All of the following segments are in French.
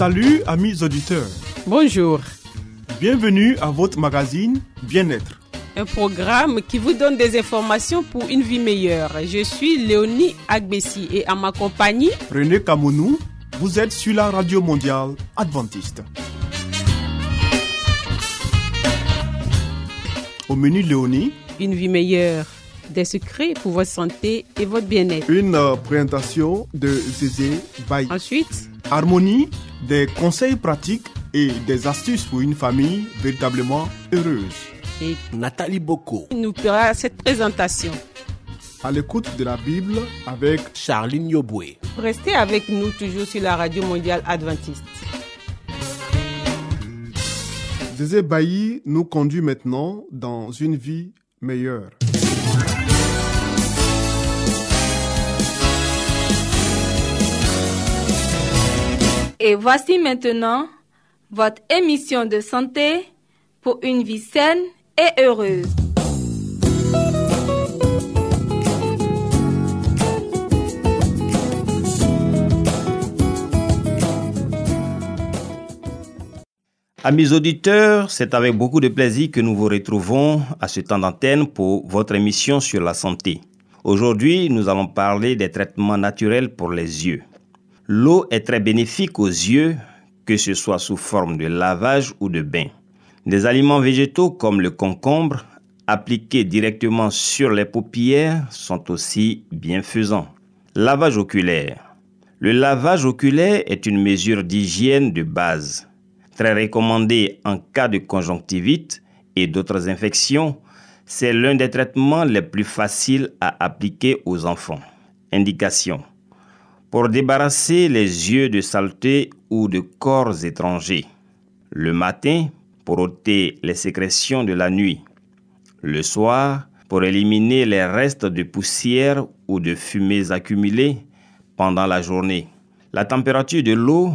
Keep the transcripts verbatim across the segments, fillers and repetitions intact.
Salut amis auditeurs. Bonjour. Bienvenue à votre magazine Bien-être. Un programme qui vous donne des informations pour une vie meilleure. Je suis Léonie Agbessi et à ma compagnie, René Kamounou, vous êtes sur la radio mondiale adventiste. Au menu Léonie, une vie meilleure, des secrets pour votre santé et votre bien-être. Une euh, présentation de Zézé Baye. Ensuite, Harmonie, des conseils pratiques et des astuces pour une famille véritablement heureuse. Et Nathalie Boko nous fera cette présentation. À l'écoute de la Bible avec Charline Yoboué. Restez avec nous toujours sur la radio mondiale adventiste. Zézé Baye nous conduit maintenant dans une vie meilleure. Et voici maintenant votre émission de santé pour une vie saine et heureuse. Amis auditeurs, c'est avec beaucoup de plaisir que nous vous retrouvons à ce temps d'antenne pour votre émission sur la santé. Aujourd'hui, nous allons parler des traitements naturels pour les yeux. L'eau est très bénéfique aux yeux, que ce soit sous forme de lavage ou de bain. Des aliments végétaux comme le concombre, appliqués directement sur les paupières, sont aussi bienfaisants. Lavage oculaire. Le lavage oculaire est une mesure d'hygiène de base, très recommandée en cas de conjonctivite et d'autres infections. C'est l'un des traitements les plus faciles à appliquer aux enfants. Indication. Pour débarrasser les yeux de saleté ou de corps étrangers. Le matin, pour ôter les sécrétions de la nuit. Le soir, pour éliminer les restes de poussière ou de fumées accumulées pendant la journée. La température de l'eau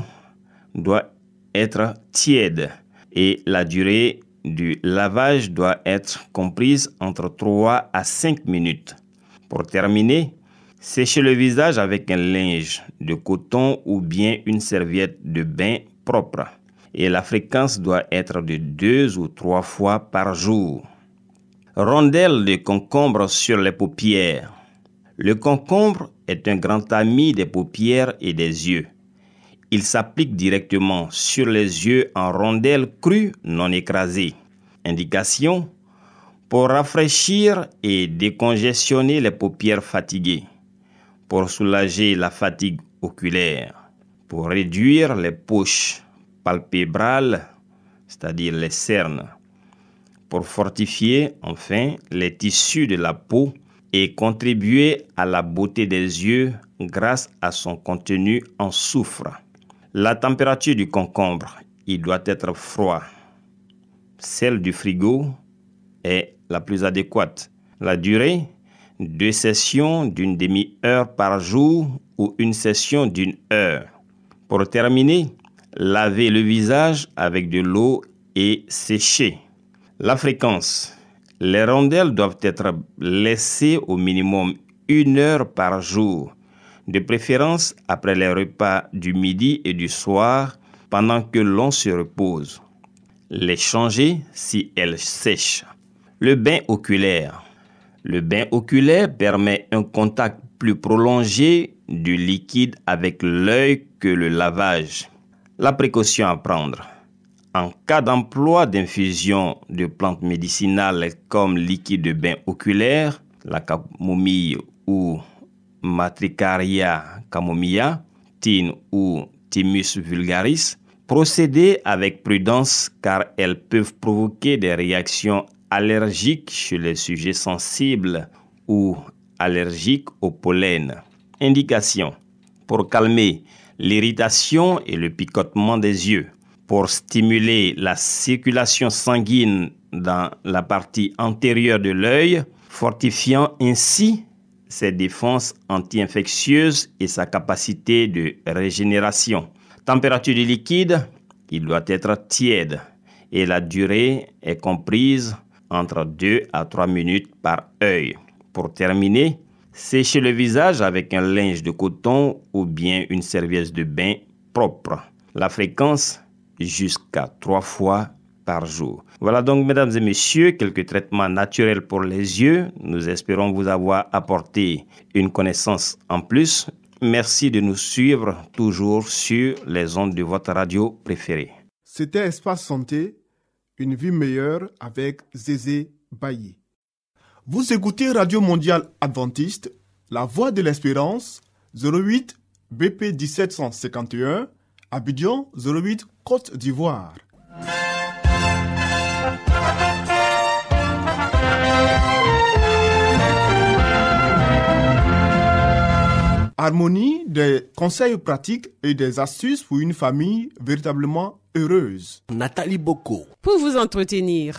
doit être tiède et la durée du lavage doit être comprise entre trois à cinq minutes. Pour terminer, séchez le visage avec un linge de coton ou bien une serviette de bain propre. Et la fréquence doit être de deux ou trois fois par jour. Rondelle de concombre sur les paupières. Le concombre est un grand ami des paupières et des yeux. Il s'applique directement sur les yeux en rondelles crues non écrasées. Indication: pour rafraîchir et décongestionner les paupières fatiguées. Pour soulager la fatigue oculaire, pour réduire les poches palpébrales, c'est-à-dire les cernes, pour fortifier enfin les tissus de la peau et contribuer à la beauté des yeux grâce à son contenu en soufre. La température du concombre, il doit être froid. Celle du frigo est la plus adéquate. La durée, deux sessions d'une demi-heure par jour ou une session d'une heure. Pour terminer, lavez le visage avec de l'eau et sécher. La fréquence. Les rondelles doivent être laissées au minimum une heure par jour, de préférence après les repas du midi et du soir pendant que l'on se repose. Les changer si elles sèchent. Le bain oculaire. Le bain oculaire permet un contact plus prolongé du liquide avec l'œil que le lavage. La précaution à prendre. En cas d'emploi d'infusion de plantes médicinales comme liquide de bain oculaire, la camomille ou Matricaria camomilla, thym ou Thymus vulgaris, procédez avec prudence car elles peuvent provoquer des réactions allergiques chez les sujets sensibles ou allergiques au pollen. Indication: pour calmer l'irritation et le picotement des yeux, pour stimuler la circulation sanguine dans la partie antérieure de l'œil, fortifiant ainsi ses défenses anti-infectieuses et sa capacité de régénération. Température du liquide, il doit être tiède et la durée est comprise entre deux à trois minutes par œil. Pour terminer, séchez le visage avec un linge de coton ou bien une serviette de bain propre. La fréquence jusqu'à trois fois par jour. Voilà donc, mesdames et messieurs, quelques traitements naturels pour les yeux. Nous espérons vous avoir apporté une connaissance en plus. Merci de nous suivre toujours sur les ondes de votre radio préférée. C'était Espace Santé, une vie meilleure avec Zézé Bailly. Vous écoutez Radio Mondiale Adventiste, La Voix de l'Espérance, zéro huit B P dix-sept cent cinquante et un, Abidjan zéro huit, Côte d'Ivoire. Harmonie, des conseils pratiques et des astuces pour une famille véritablement heureuse. Nathalie Boko. Pour vous entretenir.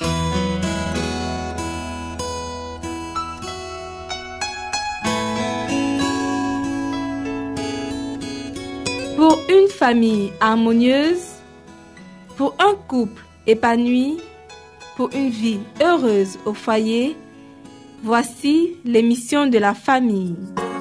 Pour une famille harmonieuse, pour un couple épanoui, pour une vie heureuse au foyer, voici l'émission de la famille.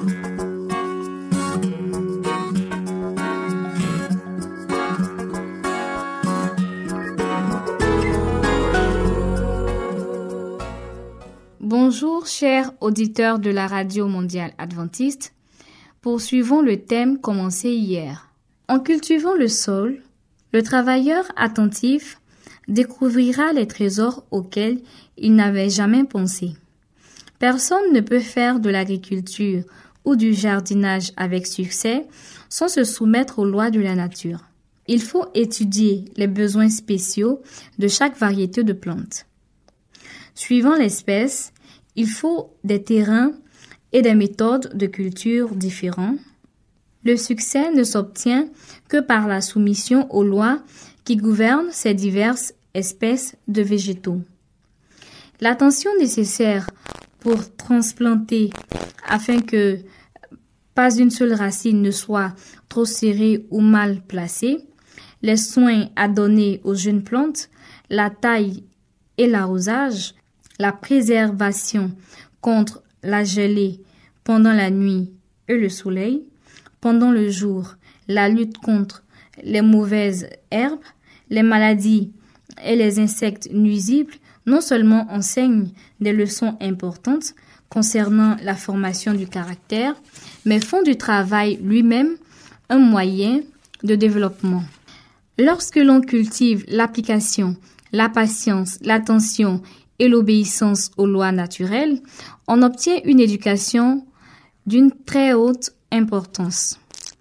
Bonjour chers auditeurs de la Radio Mondiale Adventiste. Poursuivons le thème commencé hier. En cultivant le sol, le travailleur attentif découvrira les trésors auxquels il n'avait jamais pensé. Personne ne peut faire de l'agriculture ou du jardinage avec succès sans se soumettre aux lois de la nature. Il faut étudier les besoins spéciaux de chaque variété de plantes. Suivant l'espèce, il faut des terrains et des méthodes de culture différents. Le succès ne s'obtient que par la soumission aux lois qui gouvernent ces diverses espèces de végétaux. L'attention nécessaire pour transplanter afin que pas une seule racine ne soit trop serrée ou mal placée, les soins à donner aux jeunes plantes, la taille et l'arrosage, la préservation contre la gelée pendant la nuit et le soleil, pendant le jour, la lutte contre les mauvaises herbes, les maladies et les insectes nuisibles, non seulement enseignent des leçons importantes concernant la formation du caractère, mais font du travail lui-même un moyen de développement. Lorsque l'on cultive l'application, la patience, l'attention et l'obéissance aux lois naturelles, on obtient une éducation d'une très haute importance.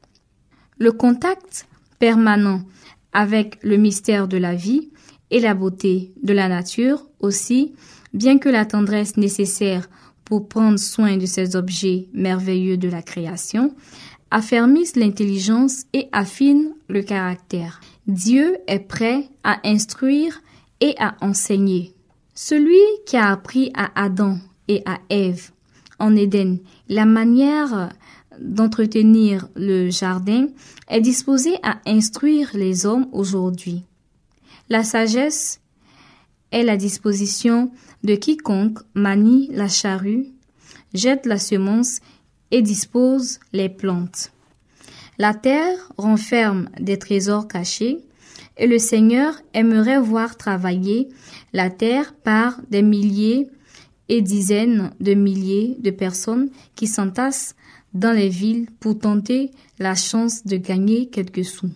Le contact permanent avec le mystère de la vie et la beauté de la nature aussi, bien que la tendresse nécessaire pour prendre soin de ces objets merveilleux de la création, affermissent l'intelligence et affinent le caractère. Dieu est prêt à instruire et à enseigner. Celui qui a appris à Adam et à Ève en Éden la manière d'entretenir le jardin est disposé à instruire les hommes aujourd'hui. La sagesse est la disposition de quiconque manie la charrue, jette la semence et dispose les plantes. La terre renferme des trésors cachés et le Seigneur aimerait voir travailler la terre par des milliers et dizaines de milliers de personnes qui s'entassent dans les villes pour tenter la chance de gagner quelques sous.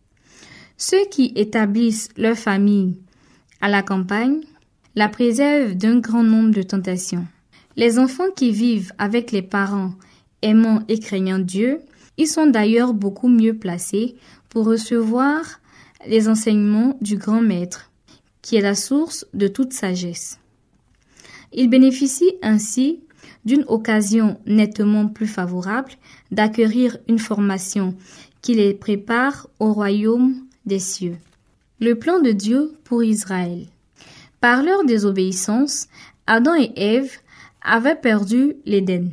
Ceux qui établissent leur famille à la campagne la préservent d'un grand nombre de tentations. Les enfants qui vivent avec les parents aimant et craignant Dieu, ils sont d'ailleurs beaucoup mieux placés pour recevoir les enseignements du grand maître, qui est la source de toute sagesse. Ils bénéficient ainsi d'une occasion nettement plus favorable d'acquérir une formation qui les prépare au royaume des cieux. Le plan de Dieu pour Israël. Par leur désobéissance, Adam et Ève avaient perdu l'Éden,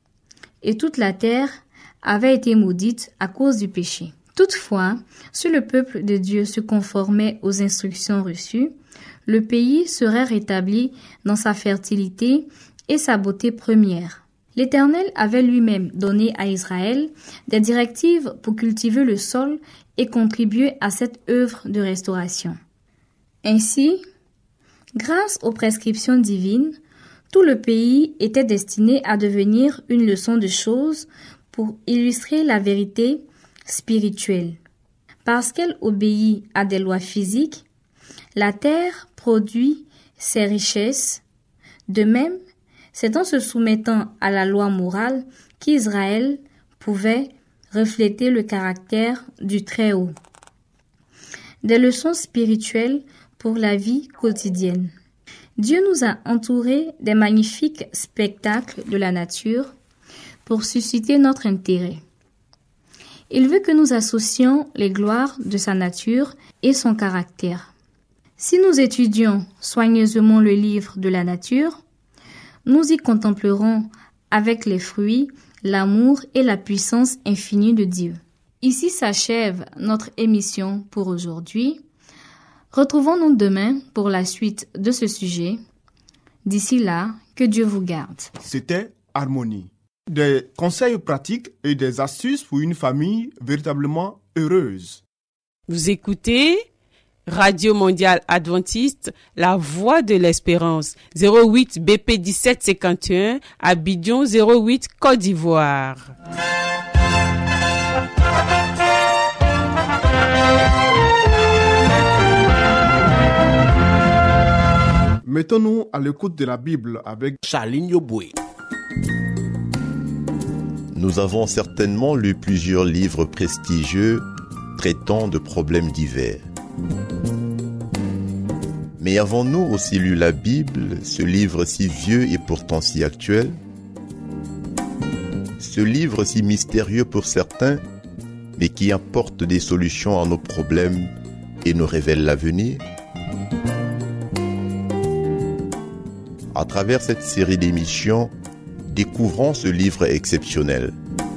et toute la terre avait été maudite à cause du péché. Toutefois, si le peuple de Dieu se conformait aux instructions reçues, le pays serait rétabli dans sa fertilité et sa beauté première. L'Éternel avait lui-même donné à Israël des directives pour cultiver le sol et contribuer à cette œuvre de restauration. Ainsi, grâce aux prescriptions divines, tout le pays était destiné à devenir une leçon de choses pour illustrer la vérité spirituelle. Parce qu'elle obéit à des lois physiques, la terre produit ses richesses. De même, c'est en se soumettant à la loi morale qu'Israël pouvait refléter le caractère du Très-Haut. Des leçons spirituelles pour la vie quotidienne. Dieu nous a entourés des magnifiques spectacles de la nature pour susciter notre intérêt. Il veut que nous associons les gloires de sa nature et son caractère. Si nous étudions soigneusement le livre de la nature, nous y contemplerons avec les fruits l'amour et la puissance infinie de Dieu. Ici s'achève notre émission pour aujourd'hui. Retrouvons-nous demain pour la suite de ce sujet. D'ici là, que Dieu vous garde. C'était Harmonie. Des conseils pratiques et des astuces pour une famille véritablement heureuse. Vous écoutez Radio Mondiale Adventiste, la voix de l'espérance, zéro huit B P dix-sept cinquante et un, Abidjan zéro huit, Côte d'Ivoire. Mettons-nous à l'écoute de la Bible avec Charline Yoboué. Nous avons certainement lu plusieurs livres prestigieux traitant de problèmes divers. Mais avons-nous aussi lu la Bible, ce livre si vieux et pourtant si actuel? Ce livre si mystérieux pour certains, mais qui apporte des solutions à nos problèmes et nous révèle l'avenir? À travers cette série d'émissions, découvrons ce livre exceptionnel.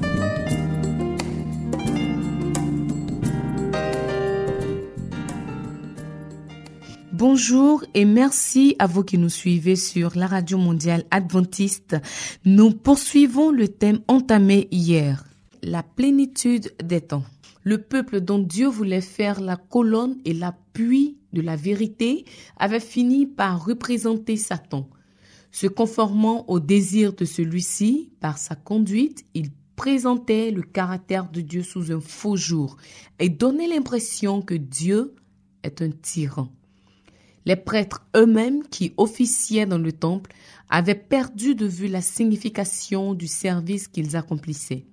Bonjour et merci à vous qui nous suivez sur la Radio Mondiale Adventiste. Nous poursuivons le thème entamé hier, la plénitude des temps. Le peuple dont Dieu voulait faire la colonne et l'appui de la vérité avait fini par représenter Satan. Se conformant au désir de celui-ci, par sa conduite, il présentait le caractère de Dieu sous un faux jour et donnait l'impression que Dieu est un tyran. Les prêtres eux-mêmes qui officiaient dans le temple avaient perdu de vue la signification du service qu'ils accomplissaient.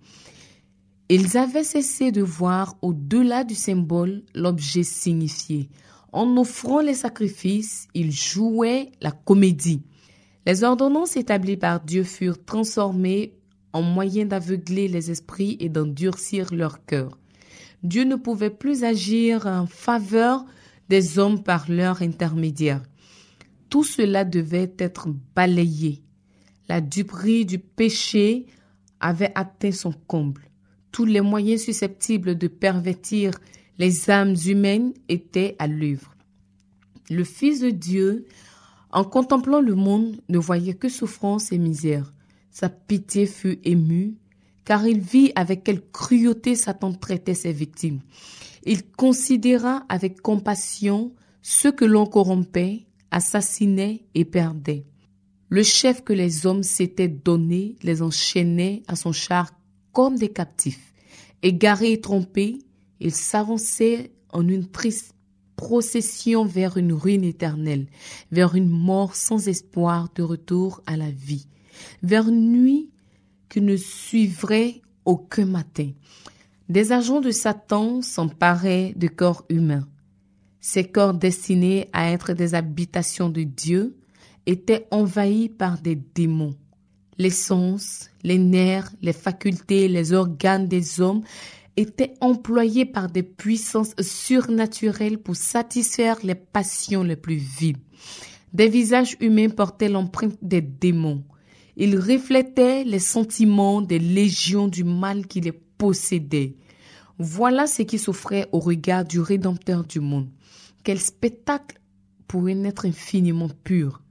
Ils avaient cessé de voir au-delà du symbole l'objet signifié. En offrant les sacrifices, ils jouaient la comédie. Les ordonnances établies par Dieu furent transformées en moyen d'aveugler les esprits et d'endurcir leur cœur. Dieu ne pouvait plus agir en faveur des hommes par leur intermédiaire. Tout cela devait être balayé. La duperie du péché avait atteint son comble. Tous les moyens susceptibles de pervertir les âmes humaines étaient à l'œuvre. Le Fils de Dieu, en contemplant le monde, ne voyait que souffrance et misère. Sa pitié fut émue, car il vit avec quelle cruauté Satan traitait ses victimes. Il considéra avec compassion ceux que l'on corrompait, assassinait et perdait. Le chef que les hommes s'étaient donné les enchaînait à son char comme des captifs. Égarés et trompés, ils s'avançaient en une triste procession vers une ruine éternelle, vers une mort sans espoir de retour à la vie, vers une nuit qui ne suivrait aucun matin. Des agents de Satan s'emparaient de corps humains. Ces corps destinés à être des habitations de Dieu étaient envahis par des démons. Les sens, les nerfs, les facultés, les organes des hommes étaient employés par des puissances surnaturelles pour satisfaire les passions les plus vives. Des visages humains portaient l'empreinte des démons. Ils reflétaient les sentiments des légions du mal qui les possédaient. Voilà ce qui s'offrait au regard du Rédempteur du monde. Quel spectacle pour un être infiniment pur.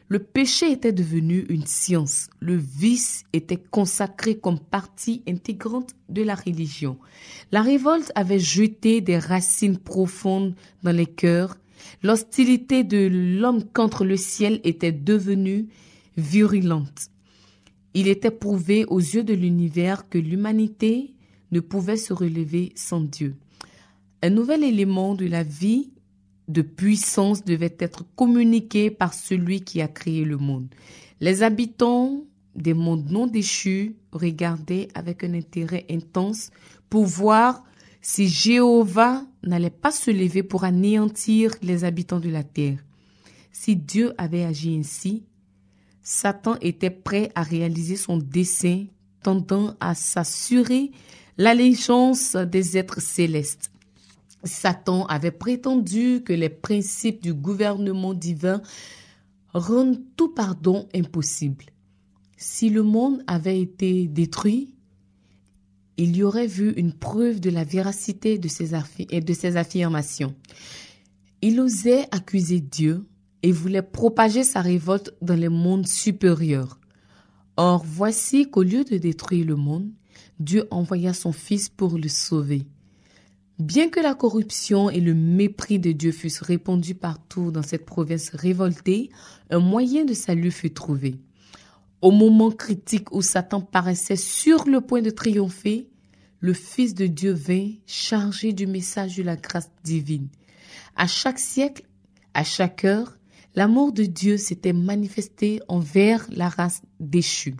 Le péché était devenu une science. Le vice était consacré comme partie intégrante de la religion. La révolte avait jeté des racines profondes dans les cœurs. L'hostilité de l'homme contre le ciel était devenue virulente. Il était prouvé aux yeux de l'univers que l'humanité ne pouvait se relever sans Dieu. Un nouvel élément de la vie de puissance devait être communiqué par celui qui a créé le monde. Les habitants des mondes non déchus regardaient avec un intérêt intense pour voir si Jéhovah n'allait pas se lever pour anéantir les habitants de la terre. Si Dieu avait agi ainsi, Satan était prêt à réaliser son dessein tendant à s'assurer l'allégeance des êtres célestes. Satan avait prétendu que les principes du gouvernement divin rendent tout pardon impossible. Si le monde avait été détruit, il y aurait vu une preuve de la véracité de ses, affi- et de ses affirmations. Il osait accuser Dieu et voulait propager sa révolte dans les mondes supérieurs. Or, voici qu'au lieu de détruire le monde, Dieu envoya son Fils pour le sauver. Bien que la corruption et le mépris de Dieu fussent répandus partout dans cette province révoltée, un moyen de salut fut trouvé. Au moment critique où Satan paraissait sur le point de triompher, le Fils de Dieu vint chargé du message de la grâce divine. À chaque siècle, à chaque heure, l'amour de Dieu s'était manifesté envers la race déchue.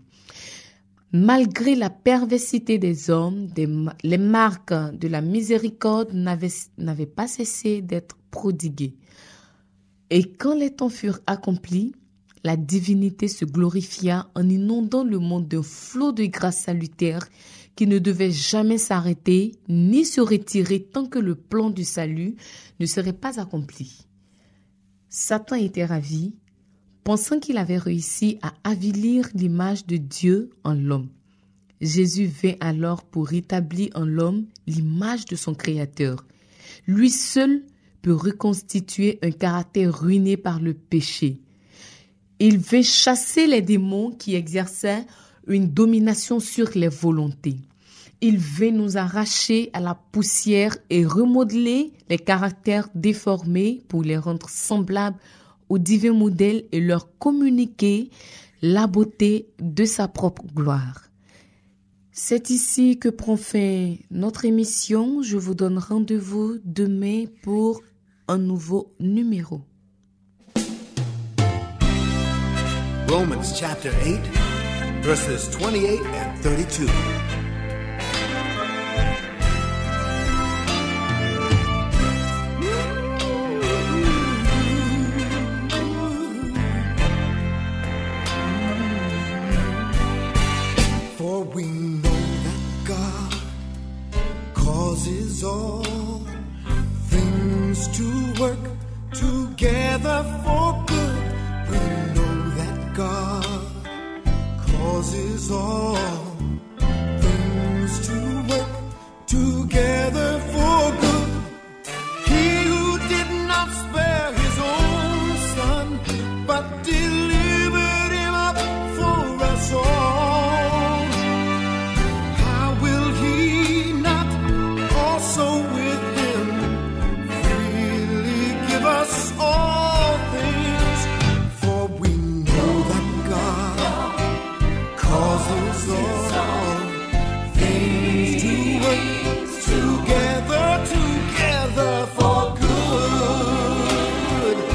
Malgré la perversité des hommes, des, les marques de la miséricorde n'avaient, n'avaient pas cessé d'être prodiguées. Et quand les temps furent accomplis, la divinité se glorifia en inondant le monde d'un flot de grâce salutaire qui ne devait jamais s'arrêter ni se retirer tant que le plan du salut ne serait pas accompli. Satan était ravi, pensant qu'il avait réussi à avilir l'image de Dieu en l'homme. Jésus vint alors pour rétablir en l'homme l'image de son Créateur. Lui seul peut reconstituer un caractère ruiné par le péché. Il vint chasser les démons qui exerçaient une domination sur les volontés. Il vint nous arracher à la poussière et remodeler les caractères déformés pour les rendre semblables au divin modèle et leur communiquer la beauté de sa propre gloire. C'est ici que prend fin notre émission. Je vous donne rendez-vous demain pour un nouveau numéro. Romans chapter eight, verses twenty-eight and thirty-two. For we know that God causes all things to work together for good. We know that God causes all things to work together for good. He who did not spare his own son, but delivered him up for us all, how will he not also with him freely give us all things? For we know that God causes all things to work together, together for good.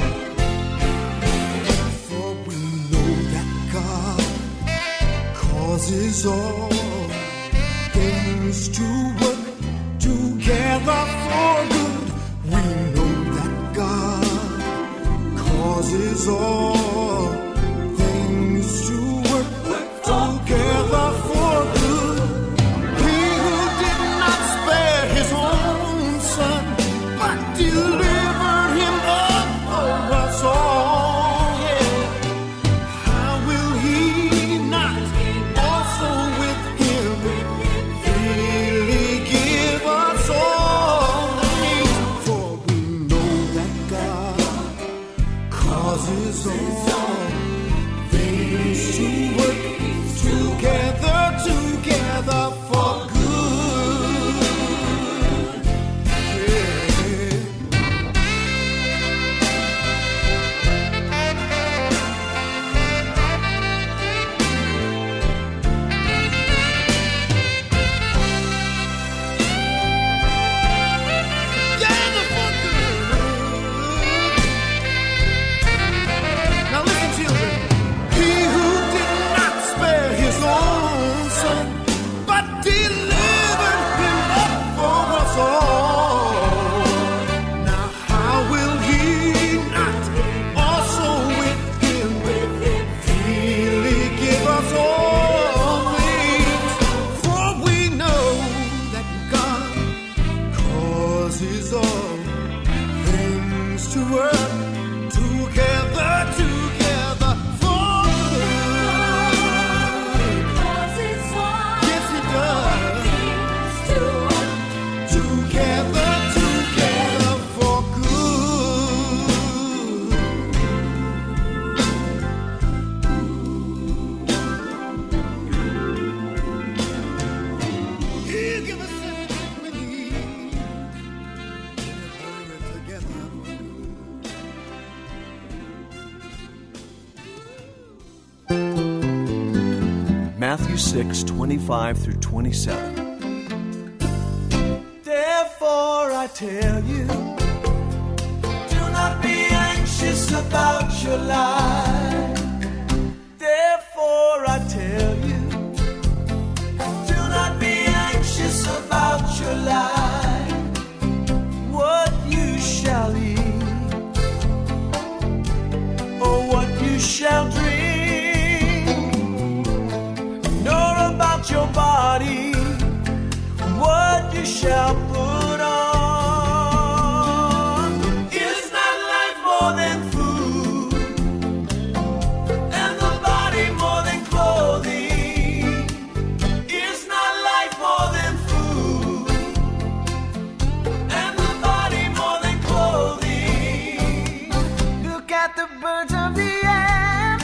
For we know that God causes all things to work together for good. We know that God causes all things to work together for good. He who did not spare his own son, but delivered him up for us all. Yeah. How will he not also with him freely give us all things? For we know that God causes all things to work together, together for good. Yeah. Together for good. Now listen, children. He who did not spare his own son, but delivered him up for us all. Now how will he not also with him freely give us all things? For we know that God causes all things to work together, together for good. Yes, He does. Together, together for good. He'll give us everything we need. Together for good. Matthew six, twenty-five through twenty-seven. Therefore I tell you, do not be anxious about your life. Therefore I tell you, do not be anxious about your life. What you shall eat, or what you shall drink, nor about your body what you shall put on. Is not life more than food, and the body more than clothing? Is not life more than food, and the body more than clothing? Look at the birds of the air,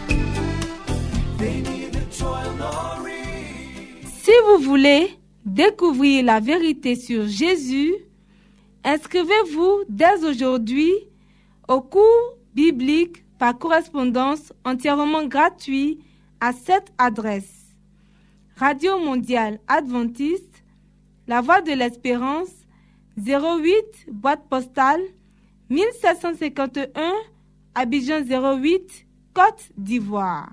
they neither toil nor reap. Si vous voulez découvrir la vérité sur Jésus, inscrivez-vous dès aujourd'hui au cours biblique par correspondance entièrement gratuit à cette adresse: Radio Mondiale Adventiste, La Voix de l'Espérance, zéro huit, boîte postale mille sept cent cinquante et un, Abidjan zéro huit, Côte d'Ivoire.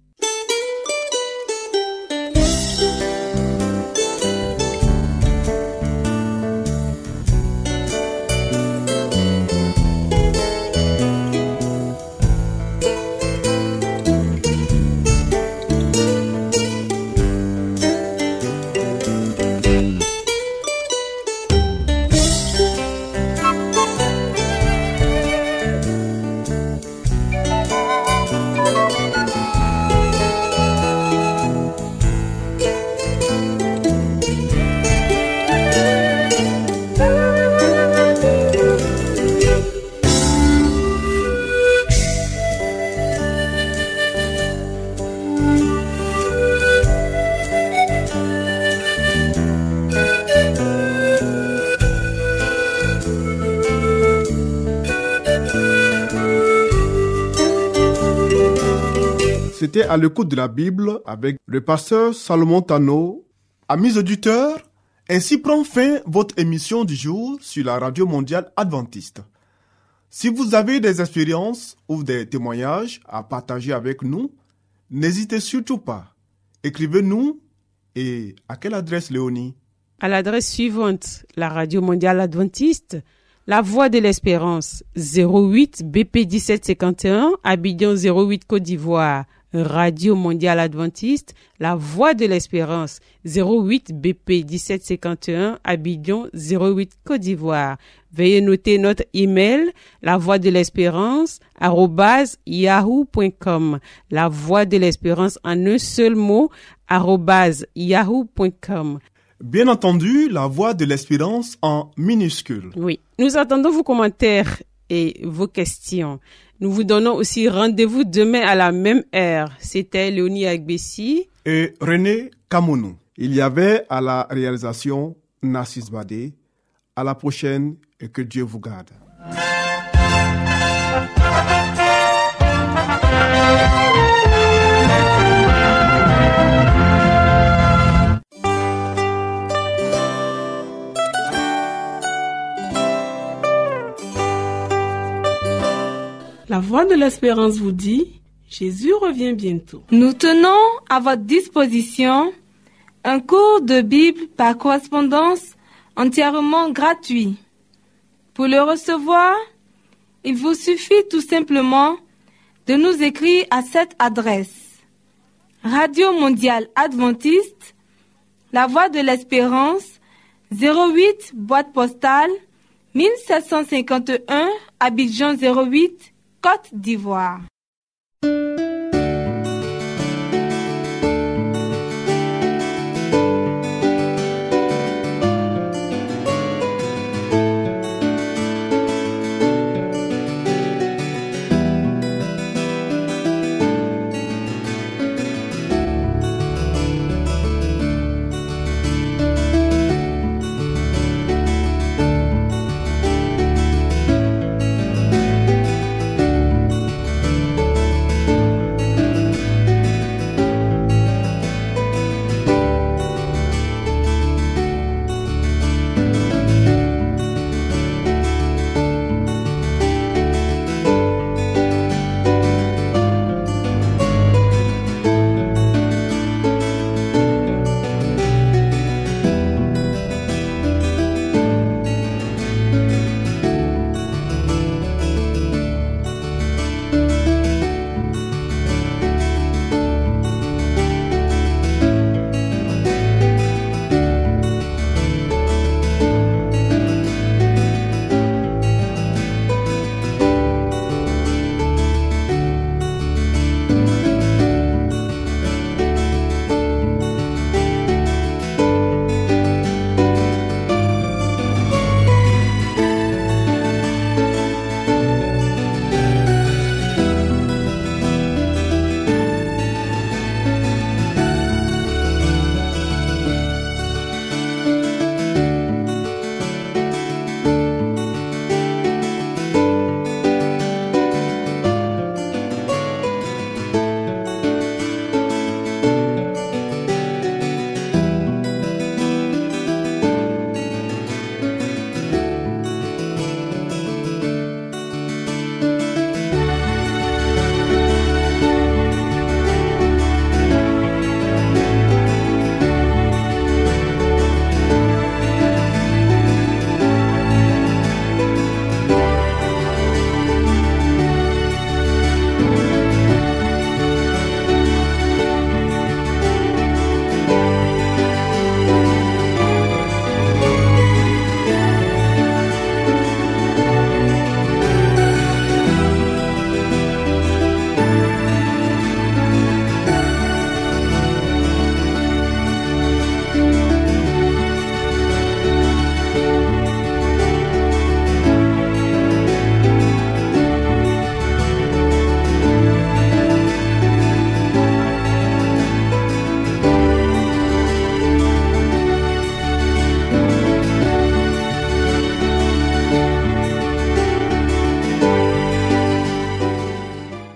C'était à l'écoute de la Bible avec le pasteur Salomon Tano. Amis auditeurs, ainsi prend fin votre émission du jour sur la Radio Mondiale Adventiste. Si vous avez des expériences ou des témoignages à partager avec nous, n'hésitez surtout pas. Écrivez-nous. Et à quelle adresse, Léonie? À l'adresse suivante, la Radio Mondiale Adventiste, La Voix de l'Espérance, zéro huit B P dix-sept cinquante et un, Abidjan zéro huit Côte d'Ivoire. Radio Mondiale Adventiste, La Voix de l'Espérance, zéro huit B P dix-sept cinquante et un, Abidjan zéro huit Côte d'Ivoire. Veuillez noter notre email, la voix de l'espérance, arobase yahoo point com. La Voix de l'Espérance en un seul mot, arobase yahoo point com. Bien entendu, La Voix de l'Espérance en minuscule. Oui, nous attendons vos commentaires et vos questions. Nous vous donnons aussi rendez-vous demain à la même heure. C'était Léonie Agbessi et René Kamounou. Il y avait à la réalisation Narcisse Badé. À la prochaine et que Dieu vous garde. La Voix de l'Espérance vous dit, Jésus revient bientôt. Nous tenons à votre disposition un cours de Bible par correspondance entièrement gratuit. Pour le recevoir, il vous suffit tout simplement de nous écrire à cette adresse. Radio Mondiale Adventiste, La Voix de l'Espérance, zéro huit, boîte postale, mille sept cent cinquante et un, Abidjan zéro huit, Côte d'Ivoire.